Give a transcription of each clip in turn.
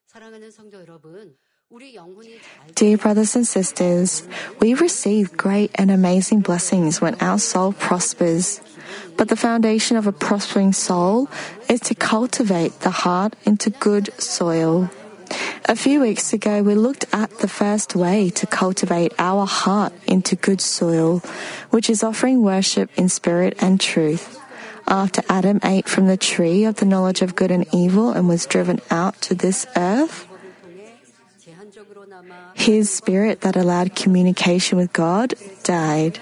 Dear brothers and sisters, we receive great and amazing blessings when our soul prospers. But the foundation of a prospering soul is to cultivate the heart into good soil. A few weeks ago, we looked at the first way to cultivate our heart into good soil, which is offering worship in spirit and truth. After Adam ate from the tree of the knowledge of good and evil and was driven out to this earth, his spirit that allowed communication with God died.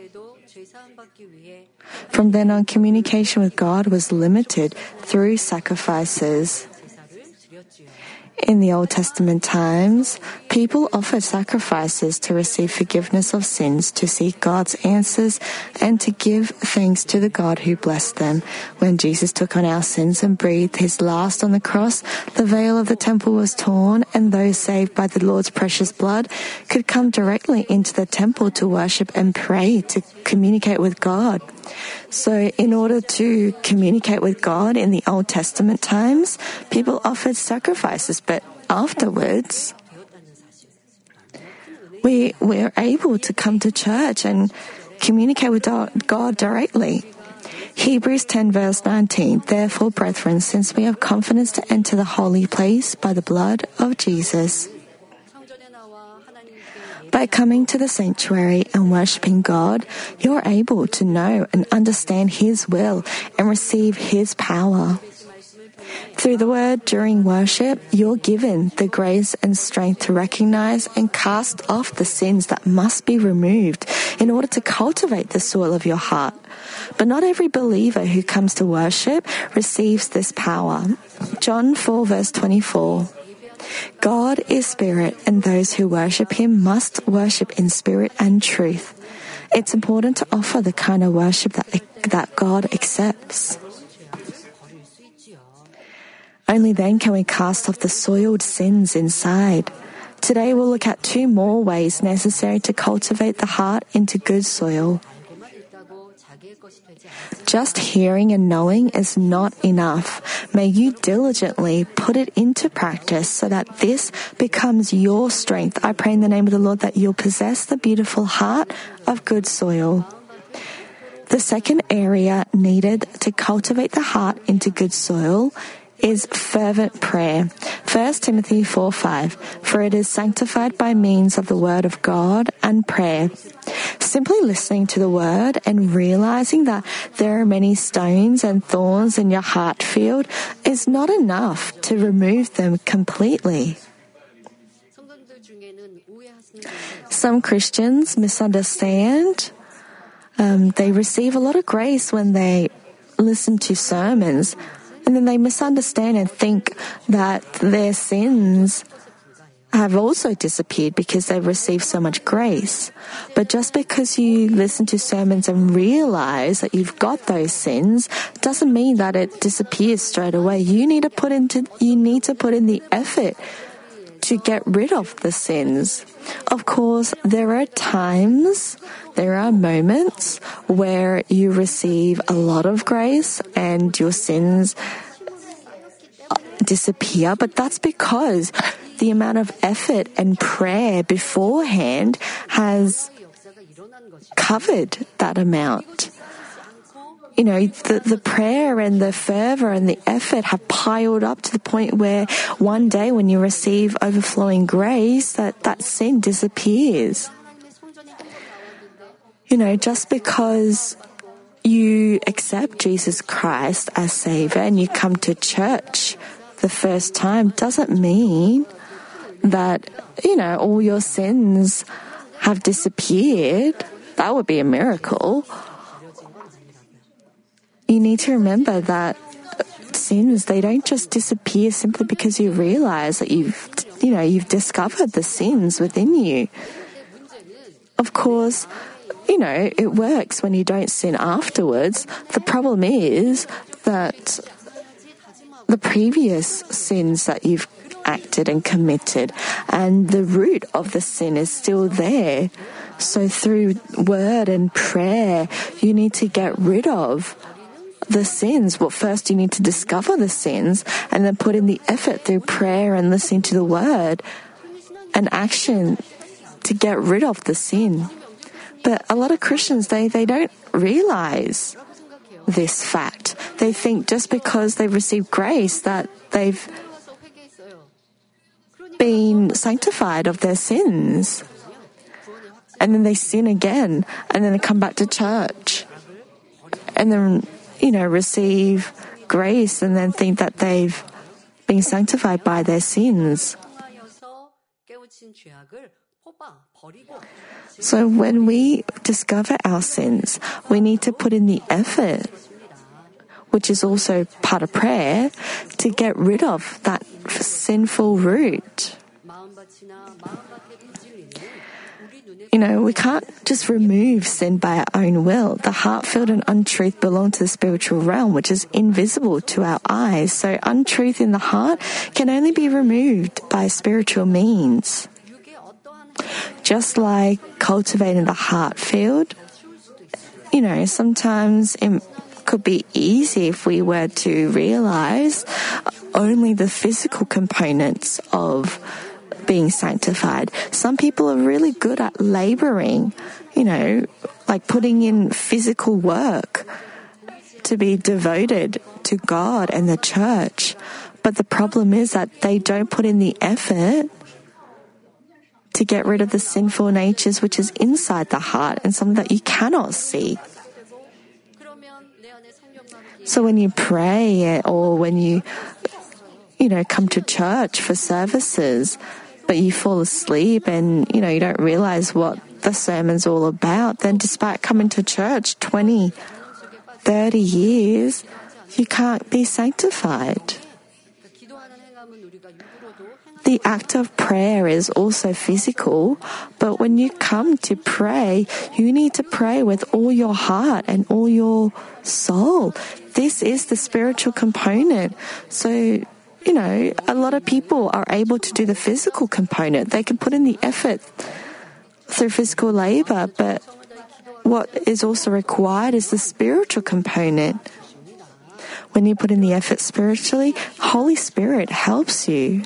From then on, communication with God was limited through sacrifices. In the Old Testament times, people offered sacrifices to receive forgiveness of sins, to seek God's answers, and to give thanks to the God who blessed them. When Jesus took on our sins and breathed his last on the cross, the veil of the temple was torn, and those saved by the Lord's precious blood could come directly into the temple to worship and pray, to communicate with God. So in order to communicate with God in the Old Testament times, people offered sacrifices, but afterwards, we were able to come to church and communicate with God directly. Hebrews 10 verse 19, Therefore, brethren, since we have confidence to enter the holy place by the blood of Jesus, by coming to the sanctuary and worshipping God, you're able to know and understand His will and receive His power. Through the word during worship, you're given the grace and strength to recognize and cast off the sins that must be removed in order to cultivate the soil of your heart. But not every believer who comes to worship receives this power. John 4 verse 24. God is spirit, and those who worship Him must worship in spirit and truth. It's important to offer the kind of worship that God accepts. Only then can we cast off the soiled sins inside. Today we'll look at 2 more ways necessary to cultivate the heart into good soil. Just hearing and knowing is not enough. May you diligently put it into practice so that this becomes your strength. I pray in the name of the Lord that you'll possess the beautiful heart of good soil. The second area needed to cultivate the heart into good soil is fervent prayer. 1 Timothy 4:5, For it is sanctified by means of the word of God and prayer. Simply listening to the word and realizing that there are many stones and thorns in your heart field is not enough to remove them completely. Some Christians misunderstand. They receive a lot of grace when they listen to sermons, and then they misunderstand and think that their sins have also disappeared because they've received so much grace. But just because you listen to sermons and realize that you've got those sins doesn't mean that it disappears straight away. You need to put in the effort to get rid of the sins. Of course, there are moments where you receive a lot of grace and your sins disappear, but that's because the amount of effort and prayer beforehand has covered that amount. You know, the prayer and the fervor and the effort have piled up to the point where one day when you receive overflowing grace, that sin disappears. You know, just because you accept Jesus Christ as Savior and you come to church the first time doesn't mean that, you know, all your sins have disappeared. That would be a miracle. You need to remember that sins, they don't just disappear simply because you realize that you've discovered the sins within you. Of course, you know, it works when you don't sin afterwards. The problem is that the previous sins that you've acted and committed, and the root of the sin is still there. So through word and prayer, you need to get rid of the sins, well, first you need to discover the sins and then put in the effort through prayer and listening to the word and action to get rid of the sin. But a lot of Christians, they don't realize this fact. They think just because they've received grace that they've been sanctified of their sins. And then they sin again, and then they come back to church. And then, receive grace and then think that they've been sanctified by their sins. So when we discover our sins, we need to put in the effort, which is also part of prayer, to get rid of that sinful root. We can't just remove sin by our own will. The heart-filled and untruth belong to the spiritual realm, which is invisible to our eyes. So untruth in the heart can only be removed by spiritual means. Just like cultivating the heart field, sometimes it could be easy if we were to realize only the physical components of being sanctified. Some people are really good at laboring, like putting in physical work to be devoted to God and the church. But the problem is that they don't put in the effort to get rid of the sinful natures which is inside the heart and something that you cannot see. So when you pray or when you come to church for services, but you fall asleep and, you don't realize what the sermon's all about, then despite coming to church 20, 30 years, you can't be sanctified. The act of prayer is also physical, but when you come to pray, you need to pray with all your heart and all your soul. This is the spiritual component. So, a lot of people are able to do the physical component. They can put in the effort through physical labor, but what is also required is the spiritual component. When you put in the effort spiritually, Holy Spirit helps you.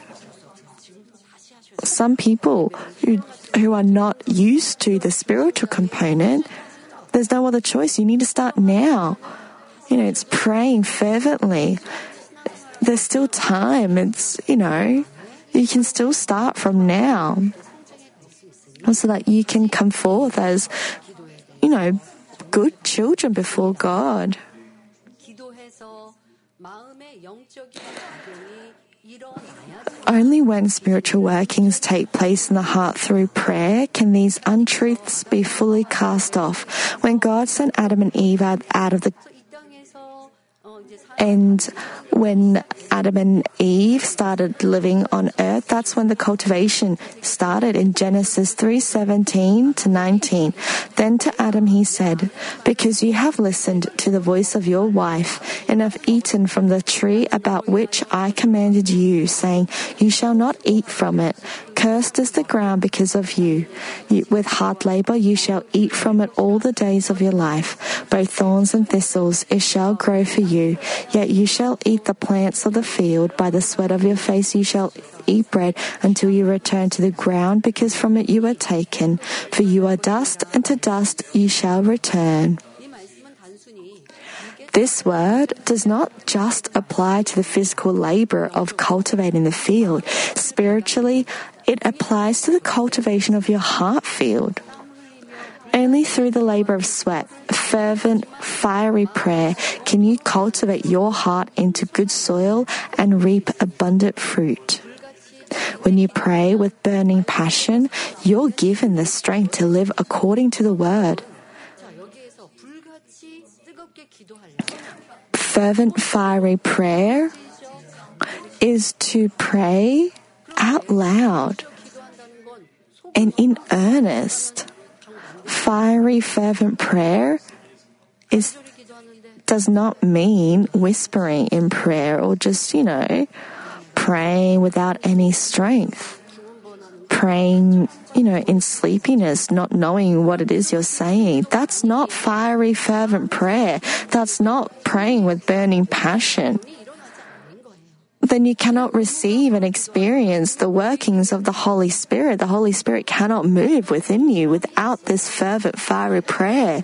Some people who are not used to the spiritual component, there's no other choice. You need to start now. It's praying fervently. There's still time. It's, you can still start from now. So that you can come forth as, good children before God. Only when spiritual workings take place in the heart through prayer can these untruths be fully cast off. When God sent Adam and Eve out of the And when Adam and Eve started living on earth, that's when the cultivation started in Genesis 3:17 to 19. Then to Adam he said, "Because you have listened to the voice of your wife and have eaten from the tree about which I commanded you, saying, you shall not eat from it. Cursed is the ground because of you. With hard labor you shall eat from it all the days of your life. Both thorns and thistles it shall grow for you. Yet you shall eat the plants of the field. By the sweat of your face you shall eat bread until you return to the ground, because from it you were taken. For you are dust, and to dust you shall return." This word does not just apply to the physical labor of cultivating the field. Spiritually, it applies to the cultivation of your heart field. Only through the labor of sweat, fervent, fiery prayer can you cultivate your heart into good soil and reap abundant fruit. When you pray with burning passion, you're given the strength to live according to the word. Fervent, fiery prayer is to pray out loud and in earnest. Fiery, fervent prayer does not mean whispering in prayer or just, praying without any strength. praying, in sleepiness, not knowing what it is you're saying. That's not fiery, fervent prayer. That's not praying with burning passion. Then you cannot receive and experience the workings of the Holy Spirit. The Holy Spirit cannot move within you without this fervent, fiery prayer.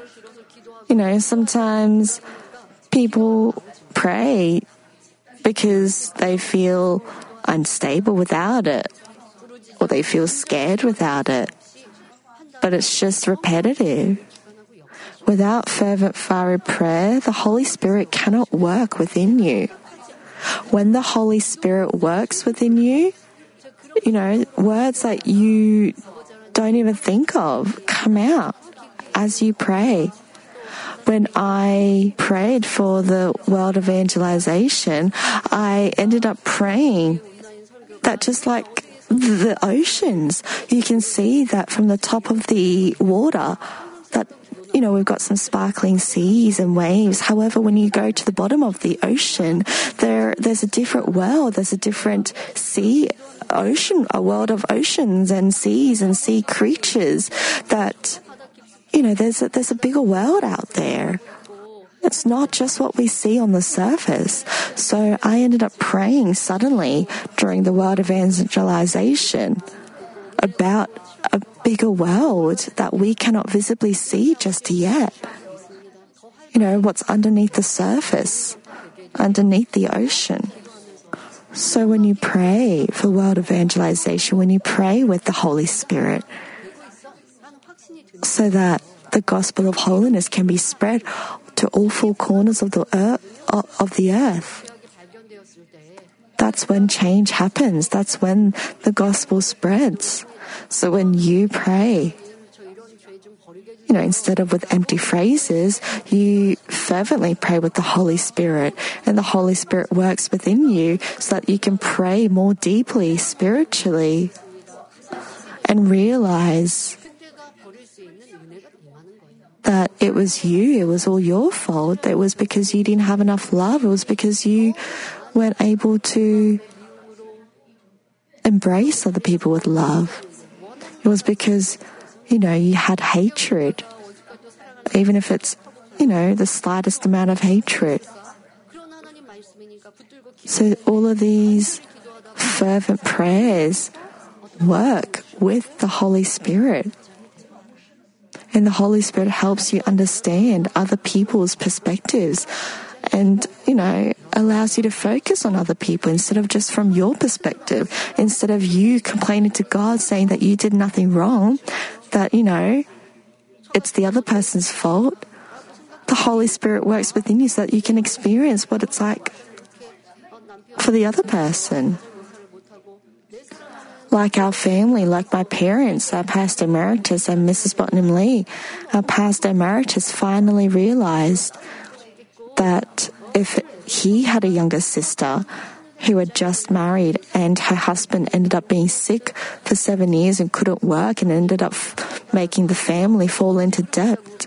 Sometimes people pray because they feel unstable without it, or they feel scared without it. But it's just repetitive. Without fervent, fiery prayer, the Holy Spirit cannot work within you. When the Holy Spirit works within you, words that you don't even think of come out as you pray. When I prayed for the world evangelization, I ended up praying that just like the oceans, you can see that from the top of the water, that we've got some sparkling seas and waves. However, when you go to the bottom of the ocean, there's a different world. There's a different a world of oceans and seas and sea creatures that, there's a bigger world out there. It's not just what we see on the surface. So I ended up praying suddenly during the world evangelization about a bigger world that we cannot visibly see just yet. What's underneath the surface, underneath the ocean. So when you pray for world evangelization, when you pray with the Holy Spirit, so that the gospel of holiness can be spread to all four corners of the earth. That's when change happens. That's when the gospel spreads. So when you pray, instead of with empty phrases, you fervently pray with the Holy Spirit, and the Holy Spirit works within you so that you can pray more deeply, spiritually, and realize that it was you, it was all your fault. It was because you didn't have enough love. It was because you weren't able to embrace other people with love. It was because, you had hatred, even if it's, the slightest amount of hatred. So all of these fervent prayers work with the Holy Spirit. And the Holy Spirit helps you understand other people's perspectives and, allows you to focus on other people instead of just from your perspective. Instead of you complaining to God saying that you did nothing wrong, that, it's the other person's fault. The Holy Spirit works within you so that you can experience what it's like for the other person. Like our family, like my parents, our Pastor Emeritus and Mrs. Botnam Lee, our Pastor Emeritus finally realized that if he had a younger sister who had just married and her husband ended up being sick for 7 years and couldn't work and ended up making the family fall into debt,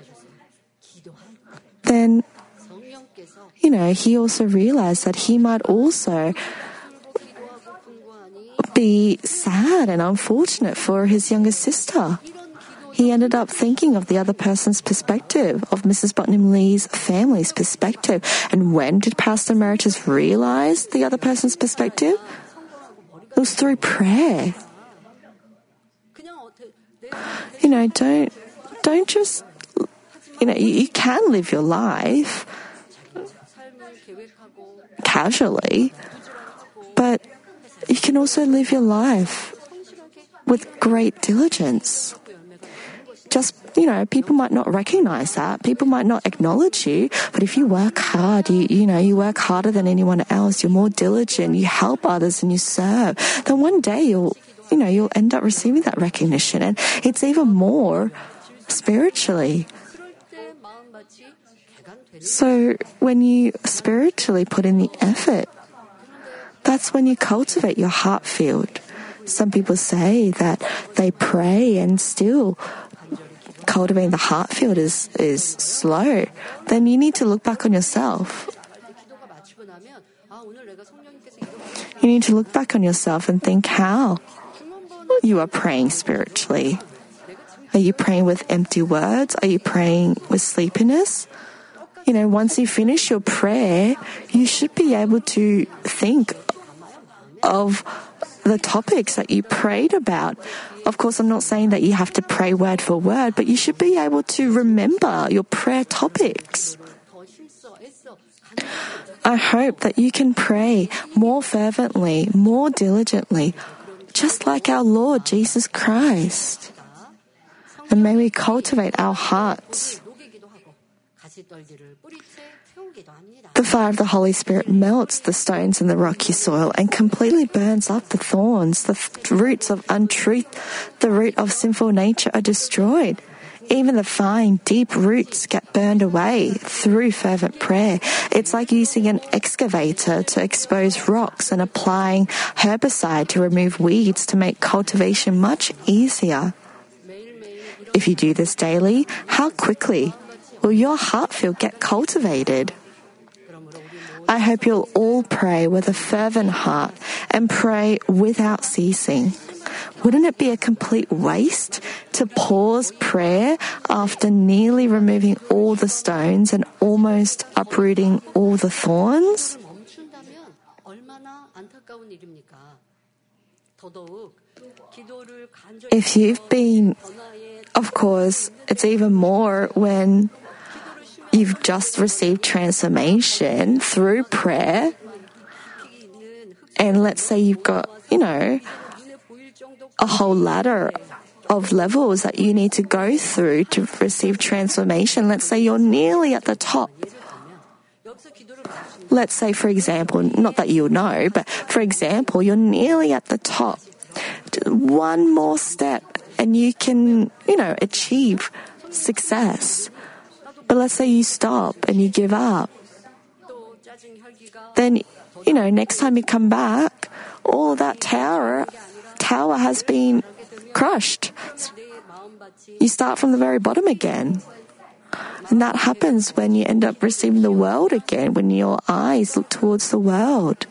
then, he also realized that he might also be sad and unfortunate for his younger sister. He ended up thinking of the other person's perspective, of Mrs. Botnam Lee's family's perspective. And when did Pastor Emeritus realize the other person's perspective? It was through prayer. Don't just, you can live your life casually, but you can also live your life with great diligence. Just, people might not recognize that. People might not acknowledge you. But if you work hard, you work harder than anyone else, you're more diligent, you help others and you serve, then one day you'll end up receiving that recognition. And it's even more spiritually. So when you spiritually put in the effort, that's when you cultivate your heart field. Some people say that they pray and still cultivating the heart field is slow. Then you need to look back on yourself. You need to look back on yourself and think how you are praying spiritually? Are you praying with empty words? Are you praying with sleepiness? Once you finish your prayer, you should be able to think of the topics that you prayed about. Of course, I'm not saying that you have to pray word for word, but you should be able to remember your prayer topics. I hope that you can pray more fervently, more diligently, just like our Lord Jesus Christ. And may we cultivate our hearts. The fire of the Holy Spirit melts the stones in the rocky soil and completely burns up the thorns. The roots of untruth, the root of sinful nature are destroyed. Even the fine, deep roots get burned away through fervent prayer. It's like using an excavator to expose rocks and applying herbicide to remove weeds to make cultivation much easier. If you do this daily, how quickly will your heart field get cultivated? I hope you'll all pray with a fervent heart and pray without ceasing. Wouldn't it be a complete waste to pause prayer after nearly removing all the stones and almost uprooting all the thorns? If you've been, of course, it's even more when you've just received transformation through prayer, and let's say you've got, a whole ladder of levels that you need to go through to receive transformation. Let's say you're nearly at the top. Let's say, for example, not that you'll know, but for example, you're nearly at the top. One more step and you can, achieve success. But let's say you stop and you give up. Then, next time you come back, all that tower has been crushed. You start from the very bottom again. And that happens when you end up receiving the world again, when your eyes look towards the world.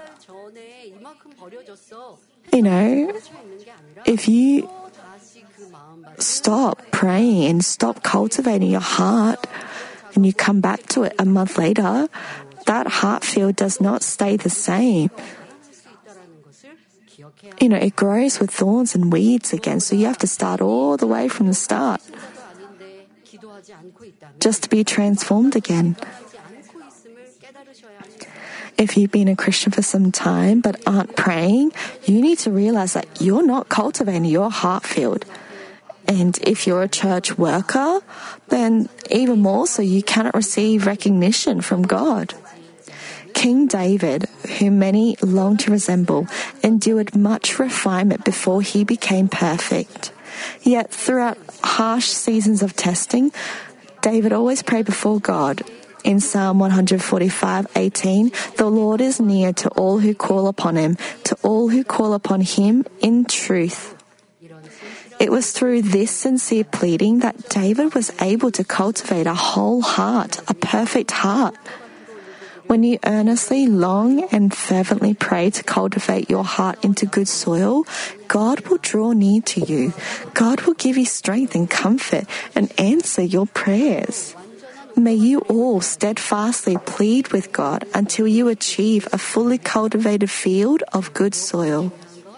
If you stop praying and stop cultivating your heart, and you come back to it a month later, that heart field does not stay the same. It grows with thorns and weeds again, so you have to start all the way from the start just to be transformed again. If you've been a Christian for some time but aren't praying, you need to realize that you're not cultivating your heart field. And if you're a church worker, then even more so, you cannot receive recognition from God. King David, whom many long to resemble, endured much refinement before he became perfect. Yet throughout harsh seasons of testing, David always prayed before God. In Psalm 145:18, the Lord is near to all who call upon him, to all who call upon him in truth. It was through this sincere pleading that David was able to cultivate a whole heart, a perfect heart. When you earnestly, long, and fervently pray to cultivate your heart into good soil, God will draw near to you. God will give you strength and comfort and answer your prayers. May you all steadfastly plead with God until you achieve a fully cultivated field of good soil.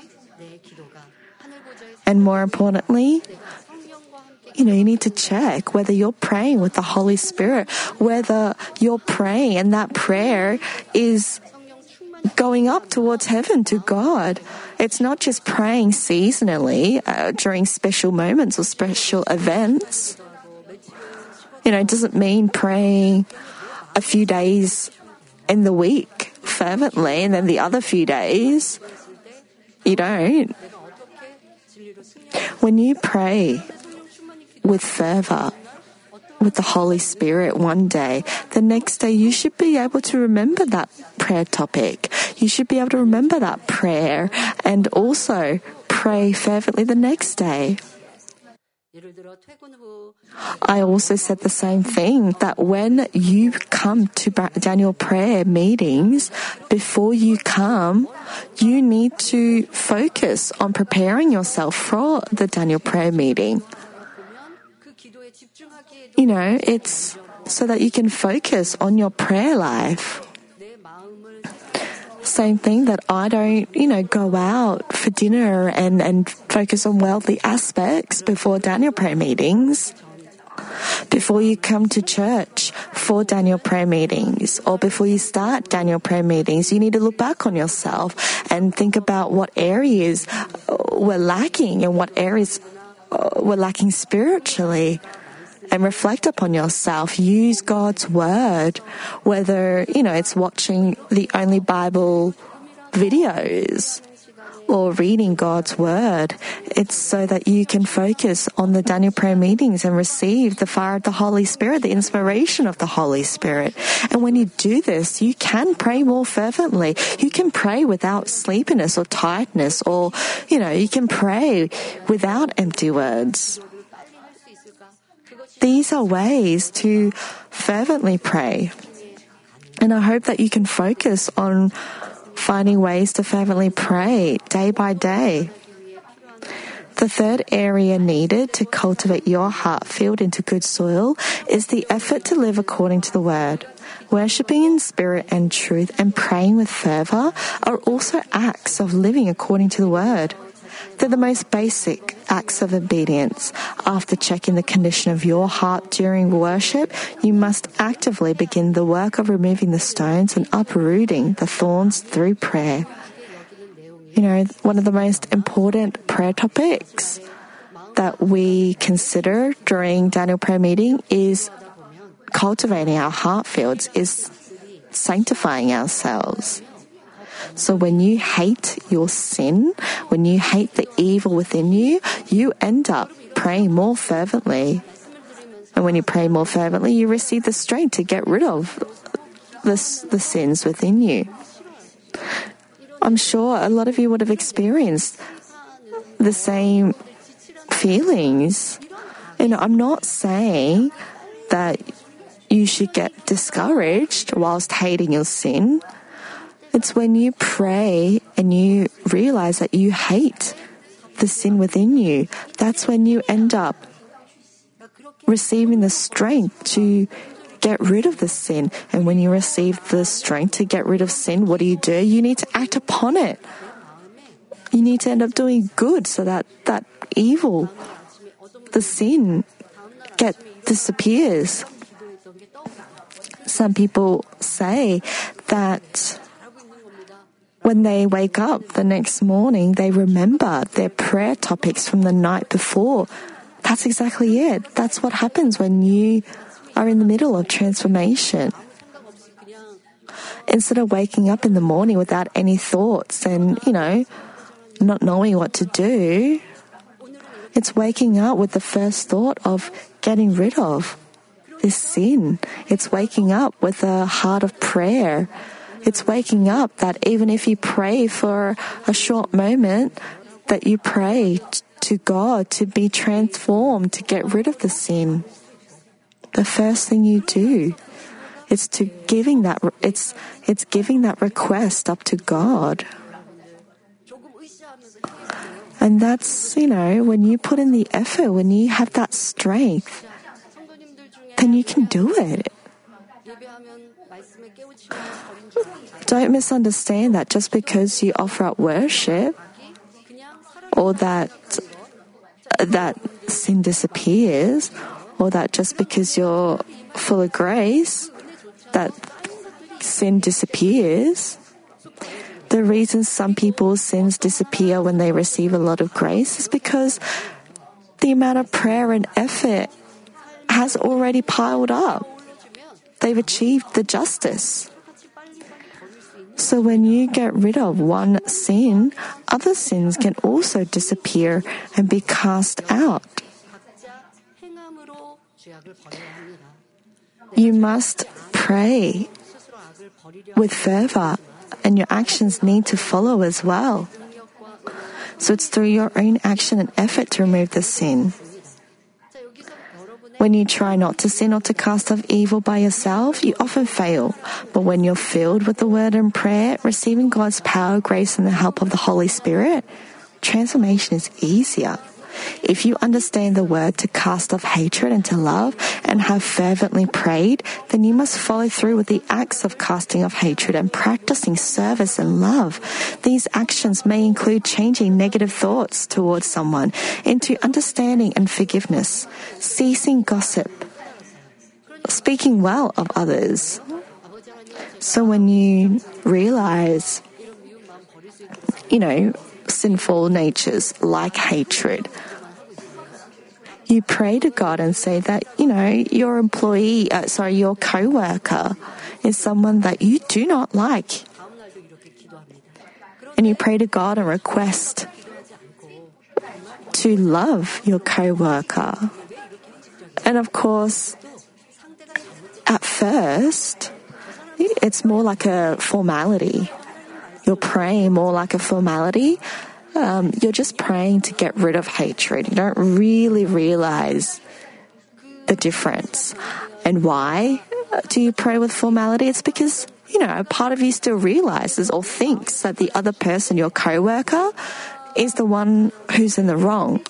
And more importantly, you need to check whether you're praying with the Holy Spirit, whether you're praying and that prayer is going up towards heaven to God. It's not just praying seasonally during special moments or special events. It doesn't mean praying a few days in the week fervently and then the other few days you don't. When you pray with fervor, with the Holy Spirit one day, the next day you should be able to remember that prayer topic. You should be able to remember that prayer and also pray fervently the next day. I also said the same thing, that when you come to Daniel prayer meetings, before you come, you need to focus on preparing yourself for the Daniel prayer meeting. It's so that you can focus on your prayer life. Same thing that I don't, go out for dinner and focus on worldly aspects before Daniel prayer meetings. Before you come to church for Daniel prayer meetings, or before you start Daniel prayer meetings, you need to look back on yourself and think about what areas we're lacking and what areas we're lacking spiritually. And reflect upon yourself. Use God's word, whether, it's watching the Only Bible videos or reading God's word. It's so that you can focus on the Daniel prayer meetings and receive the fire of the Holy Spirit, the inspiration of the Holy Spirit. And when you do this, you can pray more fervently. You can pray without sleepiness or tiredness, or, you can pray without empty words. These are ways to fervently pray. And I hope that you can focus on finding ways to fervently pray day by day. The third area needed to cultivate your heart filled into good soil is the effort to live according to the Word. Worshipping in spirit and truth and praying with fervor are also acts of living according to the Word. They're the most basic acts of obedience. After checking the condition of your heart during worship, you must actively begin the work of removing the stones and uprooting the thorns through prayer. One of the most important prayer topics that we consider during Daniel prayer meeting is cultivating our heart fields, is sanctifying ourselves. So when you hate your sin, when you hate the evil within you, you end up praying more fervently. And when you pray more fervently, you receive the strength to get rid of the sins within you. I'm sure a lot of you would have experienced the same feelings. I'm not saying that you should get discouraged whilst hating your sin. It's when you pray and you realize that you hate the sin within you, that's when you end up receiving the strength to get rid of the sin. And when you receive the strength to get rid of sin, what do? You need to act upon it. You need to end up doing good so that that evil, the sin, disappears. Some people say that when they wake up the next morning, they remember their prayer topics from the night before. That's exactly it. That's what happens when you are in the middle of transformation. Instead of waking up in the morning without any thoughts and, not knowing what to do, it's waking up with the first thought of getting rid of this sin. It's waking up with a heart of prayer. It's waking up that even if you pray for a short moment, that you pray to God to be transformed, to get rid of the sin. The first thing you do is giving that request up to God. And that's, when you put in the effort, when you have that strength, then you can do it. Don't misunderstand that just because you offer up worship or that sin disappears, or that just because you're full of grace, that sin disappears. The reason some people's sins disappear when they receive a lot of grace is because the amount of prayer and effort has already piled up. They've achieved the justice. So when you get rid of one sin, other sins can also disappear and be cast out. You must pray with fervor, and your actions need to follow as well. So it's through your own action and effort to remove the sin. When you try not to sin or to cast off evil by yourself, you often fail. But when you're filled with the word and prayer, receiving God's power, grace, and the help of the Holy Spirit, transformation is easier. If you understand the word to cast off hatred and to love and have fervently prayed, then you must follow through with the acts of casting off hatred and practicing service and love. These actions may include changing negative thoughts towards someone into understanding and forgiveness, ceasing gossip, speaking well of others. So when you realize, sinful natures like hatred, you pray to God and say that, your your co-worker is someone that you do not like. And you pray to God and request to love your co-worker. And of course, at first, it's more like a formality. You're praying more like a formality. You're just praying to get rid of hatred. You don't really realize the difference. And why do you pray with formality? It's because, a part of you still realizes or thinks that the other person, your co-worker, is the one who's in the wrong.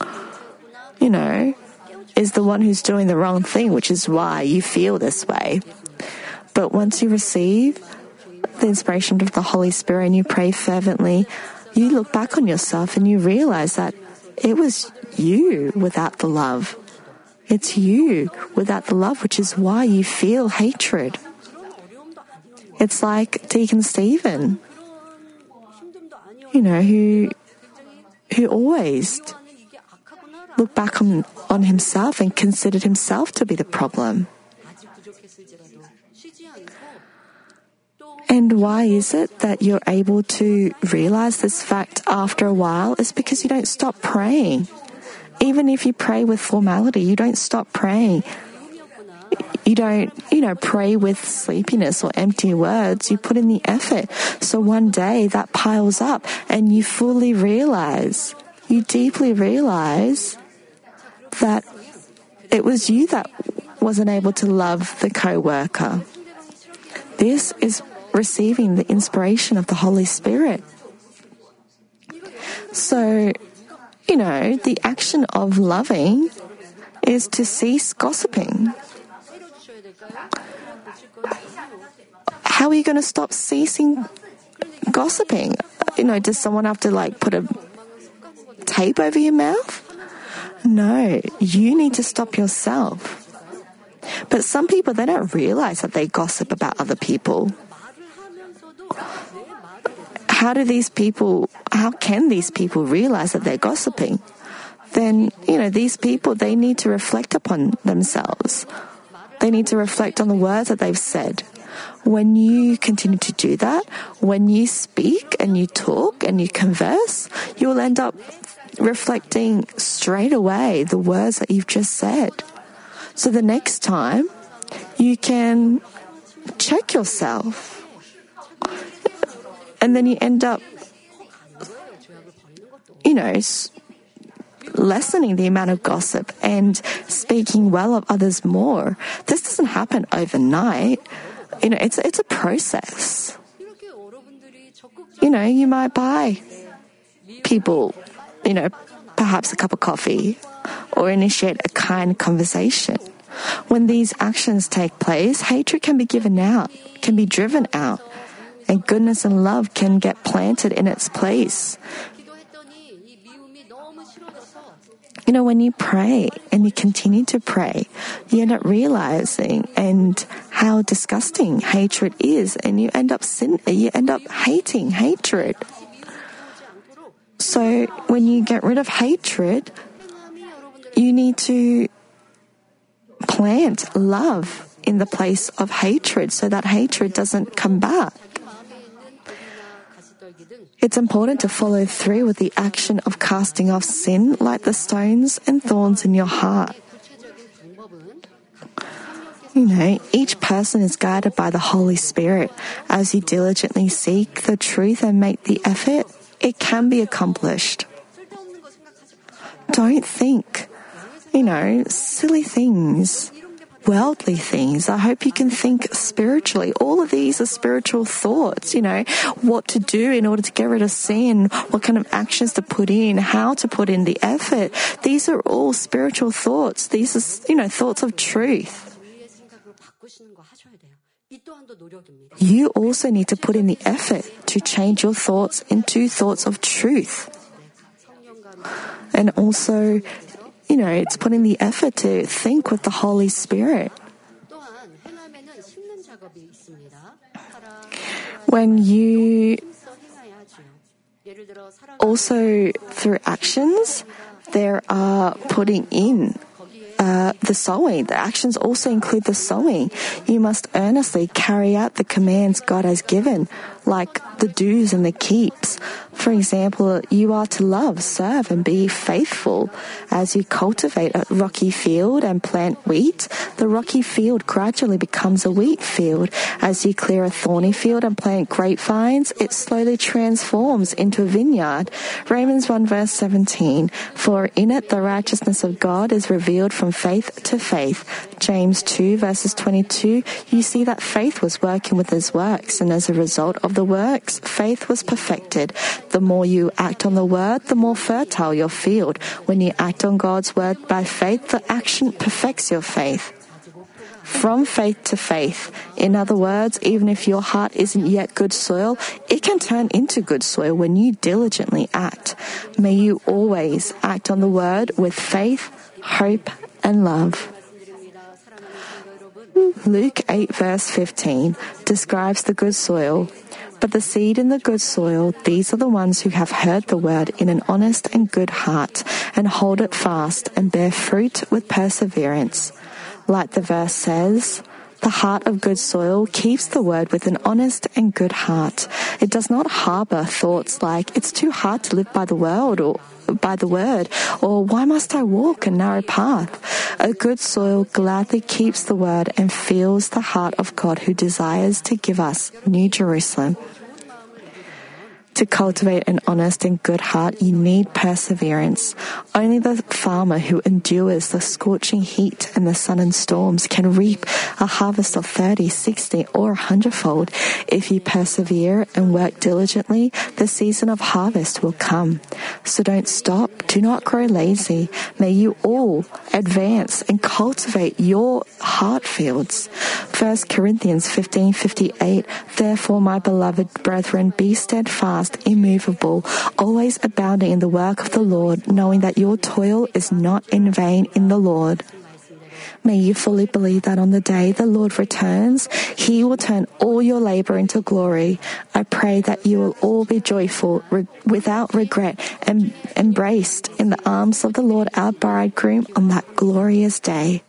Is the one who's doing the wrong thing, which is why you feel this way. But once you receive the inspiration of the Holy Spirit and you pray fervently, you look back on yourself and you realize that it was you without the love. It's you without the love, which is why you feel hatred. It's like Deacon Stephen, who always looked back on himself and considered himself to be the problem. And why is it that you're able to realize this fact after a while? It's because you don't stop praying. Even if you pray with formality, you don't stop praying. You don't, pray with sleepiness or empty words. You put in the effort. So one day that piles up and you fully realize, you deeply realize that it was you that wasn't able to love the co-worker. This is receiving the inspiration of the Holy Spirit. So, the action of loving is to cease gossiping. How are you going to stop ceasing gossiping? Does someone have to put a tape over your mouth? No, you need to stop yourself. But some people, they don't realize that they gossip about other people. How can these people realize that they're gossiping? Then, these people, they need to reflect upon themselves. They need to reflect on the words that they've said. When you continue to do that, when you speak and you talk and you converse, you'll end up reflecting straight away the words that you've just said. So the next time, you can check yourself. And then you end up, lessening the amount of gossip and speaking well of others more. This doesn't happen overnight. It's a process. You might buy people, perhaps a cup of coffee or initiate a kind conversation. When these actions take place, hatred can be driven out, and goodness and love can get planted in its place. When you pray and you continue to pray, you end up realizing how disgusting hatred is, and you end up hating hatred. So when you get rid of hatred, you need to plant love in the place of hatred so that hatred doesn't come back. It's important to follow through with the action of casting off sin like the stones and thorns in your heart. Each person is guided by the Holy Spirit. As you diligently seek the truth and make the effort, it can be accomplished. Don't think silly things, worldly things. I hope you can think spiritually. All of these are spiritual thoughts, what to do in order to get rid of sin, what kind of actions to put in, how to put in the effort. These are all spiritual thoughts. These are, thoughts of truth. You also need to put in the effort to change your thoughts into thoughts of truth. And also, it's putting the effort to think with the Holy Spirit. When you also, through actions, there are putting in the sowing. The actions also include the sowing. You must earnestly carry out the commands God has given, like the do's and the keeps. For example, you are to love, serve, and be faithful. As you cultivate a rocky field and plant wheat, the rocky field gradually becomes a wheat field. As you clear a thorny field and plant grapevines, it slowly transforms into a vineyard. Romans 1 verse 17. For in it the righteousness of God is revealed from faith to faith. James 2 verses 22. You see that faith was working with his works, and as a result of the works, faith was perfected. The more you act on the word, the more fertile your field. When you act on God's word by faith, the action perfects your faith. From faith to faith. In other words, even if your heart isn't yet good soil, it can turn into good soil when you diligently act. May you always act on the word with faith, hope, and love. Luke 8 verse 15 describes the good soil. But the seed in the good soil, these are the ones who have heard the word in an honest and good heart, and hold it fast and bear fruit with perseverance. Like the verse says, the heart of good soil keeps the word with an honest and good heart. It does not harbor thoughts like, it's too hard to live by the world, or by the word, or why must I walk a narrow path? A good soil gladly keeps the word and feels the heart of God who desires to give us New Jerusalem. To cultivate an honest and good heart, you need perseverance. Only the farmer who endures the scorching heat and the sun and storms can reap a harvest of 30, 60, or 100-fold. If you persevere and work diligently, the season of harvest will come. So don't stop. Do not grow lazy. May you all advance and cultivate your heart fields. 1 Corinthians 15:58. Therefore, my beloved brethren, be steadfast, immovable, always abounding in the work of the Lord, knowing that your toil is not in vain in the Lord. May you fully believe that on the day the Lord returns, He will turn all your labor into glory. I pray that you will all be joyful, without regret, and embraced in the arms of the Lord our bridegroom on that glorious day.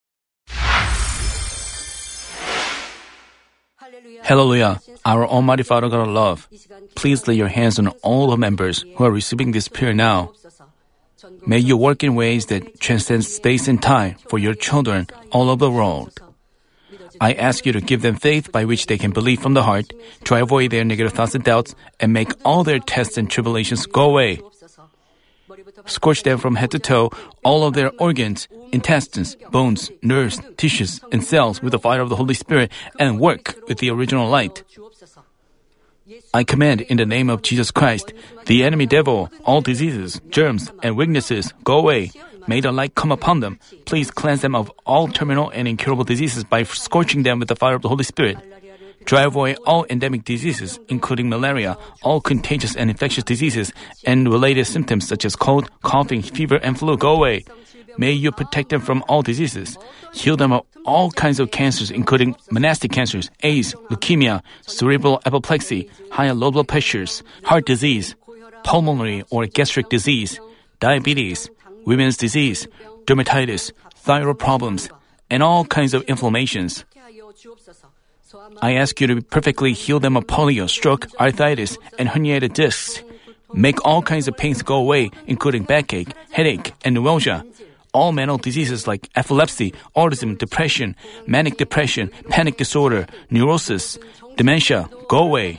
Hallelujah, our Almighty Father God of love, please lay your hands on all the members who are receiving this prayer now. May you work in ways that transcend space and time for your children all over the world. I ask you to give them faith by which they can believe from the heart, to avoid their negative thoughts and doubts, and make all their tests and tribulations go away. Scorch them from head to toe, all of their organs, intestines, bones, nerves, tissues, and cells with the fire of the Holy Spirit, and work with the original light. I command in the name of Jesus Christ, the enemy devil, all diseases, germs, and weaknesses, go away. May the light come upon them. Please cleanse them of all terminal and incurable diseases by scorching them with the fire of the Holy Spirit. Drive away all endemic diseases, including malaria, all contagious and infectious diseases, and related symptoms such as cold, coughing, fever, and flu, go away. May you protect them from all diseases. Heal them of all kinds of cancers, including monastic cancers, AIDS, leukemia, cerebral apoplexy, high and low blood pressures, heart disease, pulmonary or gastric disease, diabetes, women's disease, dermatitis, thyroid problems, and all kinds of inflammations. I ask you to perfectly heal them of polio, stroke, arthritis, and herniated discs. Make all kinds of pains go away, including backache, headache, and neuralgia. All mental diseases like epilepsy, autism, depression, manic depression, panic disorder, neurosis, dementia, go away.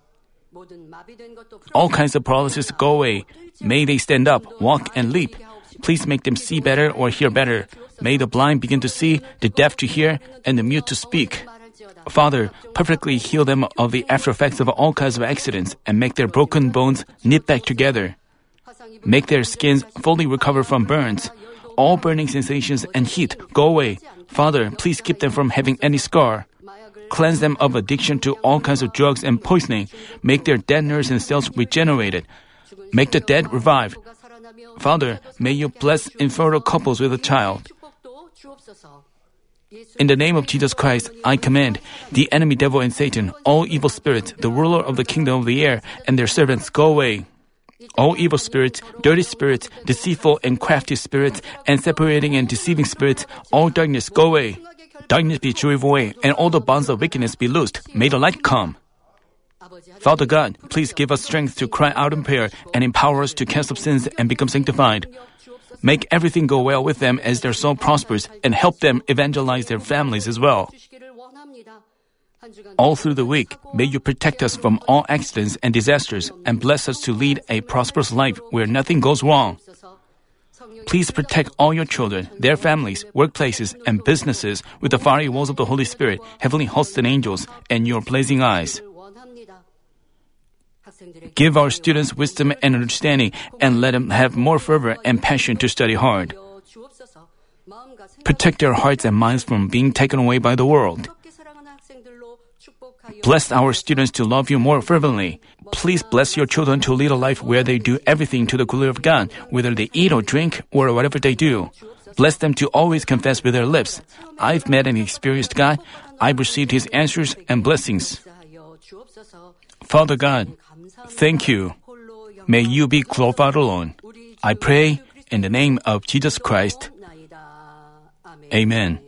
All kinds of paralysis go away. May they stand up, walk, and leap. Please make them see better or hear better. May the blind begin to see, the deaf to hear, and the mute to speak. Father, perfectly heal them of the after effects of all kinds of accidents and make their broken bones knit back together. Make their skins fully recover from burns. All burning sensations and heat go away. Father, please keep them from having any scar. Cleanse them of addiction to all kinds of drugs and poisoning. Make their dead nerves and cells regenerated. Make the dead revive. Father, may you bless infertile couples with a child. In the name of Jesus Christ, I command the enemy devil and Satan, all evil spirits, the ruler of the kingdom of the air, and their servants, go away. All evil spirits, dirty spirits, deceitful and crafty spirits, and separating and deceiving spirits, all darkness, go away. Darkness be driven away, and all the bonds of wickedness be loosed. May the light come. Father God, please give us strength to cry out in prayer and empower us to cast off sins and become sanctified. Make everything go well with them as their soul prospers and help them evangelize their families as well. All through the week, may you protect us from all accidents and disasters and bless us to lead a prosperous life where nothing goes wrong. Please protect all your children, their families, workplaces, and businesses with the fiery walls of the Holy Spirit, heavenly hosts and angels, and your blazing eyes. Give our students wisdom and understanding and let them have more fervor and passion to study hard. Protect their hearts and minds from being taken away by the world. Bless our students to love you more fervently. Please bless your children to lead a life where they do everything to the glory of God, whether they eat or drink or whatever they do. Bless them to always confess with their lips, I've met and experienced God. I've received His answers and blessings. Father God, thank you. May you be glorified alone. I pray in the name of Jesus Christ. Amen.